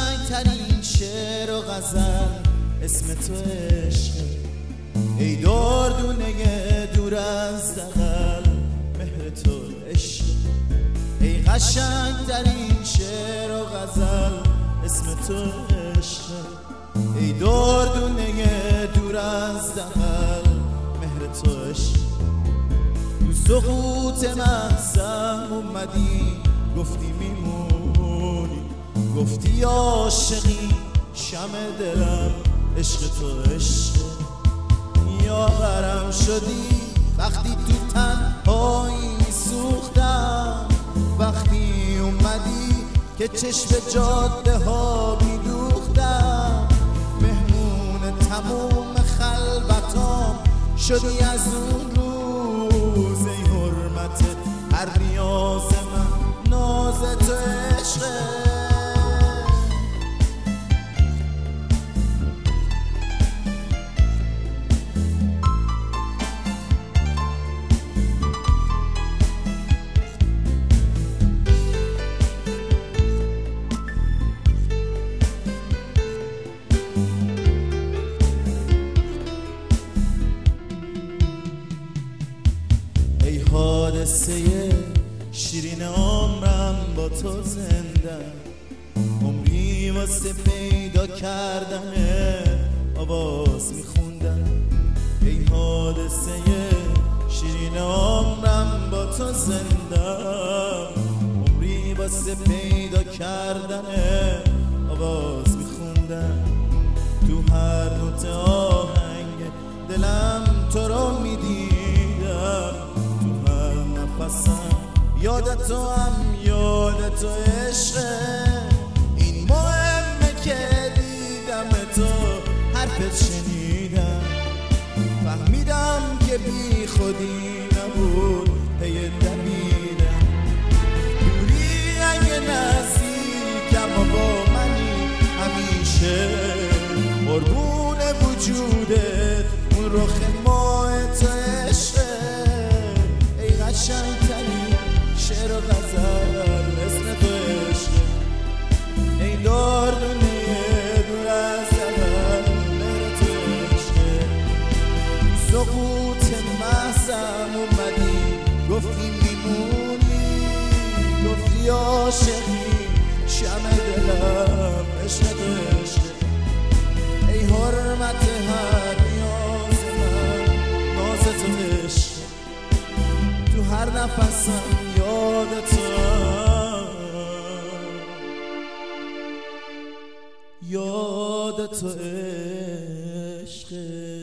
قشنگترین شعر و غزل اسم تو عشقه. ای دردونه دور از دغل مهر تو عشق. ای قشنگترین شعر و غزل اسم تو عشقه. ای دردونه دور از دغل مهر تو عشق. تو سقوط مغزم اومدی گفتی میمونی، گفتی عاشقی شمع دلم عشق تو عشقه. یاورم شدی وقتی تو تنهایی سوختم، وقتی اومدی که چشم جاده ها میدوختم. مهمون تموم خلوتام شدی از اون روز. ای حرمت هر نیاز من ناز تو عشقه. ای حادثه شیرین عمرم با تو زنده، عمری واسه پیدا کردن آواز میخوندم. ای حادثه شیرین عمرم با تو زنده، عمری واسه پیدا کردن آواز میخوندم. تو هر نوت آهنگ دلم تو رو میدیدم، یادت تو هم یادت تو عشقه. این مهمه که دیدم تو حرفت شنیدم، فهمیدم که بی خودی نبود پی دویدم. دوری اگه نزدیکم و با منی همیشه، قربون وجودت اون رخ ماه تو عشقه. ای قشنگترین شعر و غزل اسم تو عشقه. ای دردونه دور از دغل مهر تو عشقه. سقوط محضم اومدی گفتی میمونی، گفتی عاشقی شمع دلم عشق تو عشقه. ای حرمت هر نیاز من ناز تو عشقه. تو هر نفسم یاد تو عشقه.